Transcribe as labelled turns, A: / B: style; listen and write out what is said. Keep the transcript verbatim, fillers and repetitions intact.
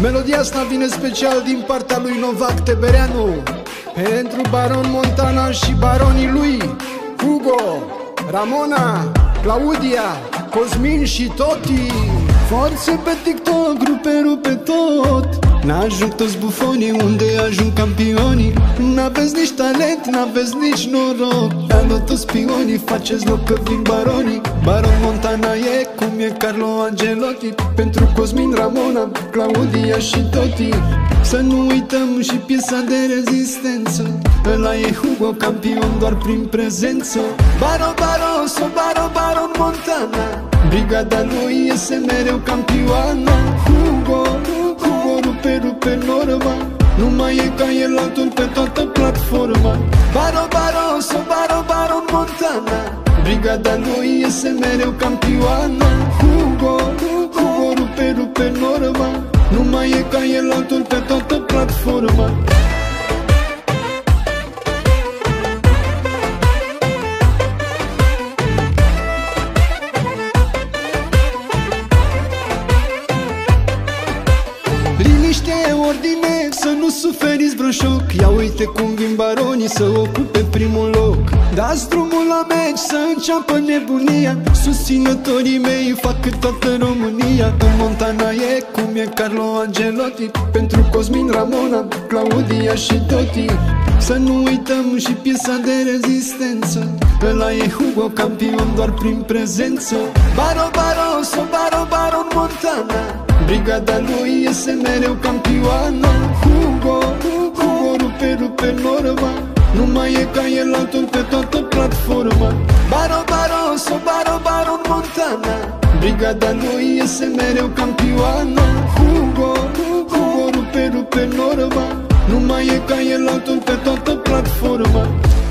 A: Melodia asta vine special din partea lui Novac Tebereanu, pentru Baron Montana și baronii lui Hugo, Ramona, Claudia, Cosmin și Toti. Forțe pe TikTok, rupe, rupe tot. N-ajung toți bufonii unde ajung campionii. N-aveți nici talent, n-aveți nici noroc. Dar nu toți spionii, faceți loc că vin baronii. Baron Montana e cum e Carlo Angelotti, pentru Cosmin, Ramona, Claudia și Toti. Să nu uităm și piesa de rezistență, ăla e Hugo, campion doar prin prezență. Baron Barroso, Baron, Baron Montana, brigada lui iese mereu campioană. Hugo, Hugo rupe, rupe norma, nu mai e ca el altul pe toată platforma. Baron Barroso, Baron, Baron Montana, brigada lui iese mereu campioană. Hugo, Hugo rupe, rupe norma, nu mai e ca el altul pe toată platforma. Liniște, ordine, să nu suferiți vreun șoc. Ia uite cum vin baronii să ocupe primul loc. Dați drumul la meci să înceapă nebunia, susținătorii mei fac toată România. În Montana e cum e Carlo Angelotti, pentru Cosmin, Ramona, Claudia și Toti. Să nu uităm și piesa de rezistență, ăla e Hugo, campion doar prin prezență. Baron Barroso, Baron, Baron Montana, brigada lui iese mereu campioană. Hugo, Hugo rupe, rupe norma, nu mai e ca el altul pe toată platforma. Baron Barroso, Baron, Baron Montana, brigada lui iese mereu campioană. Hugo, Hugo rupe, rupe norma, nu mai e ca el altul pe toată platforma.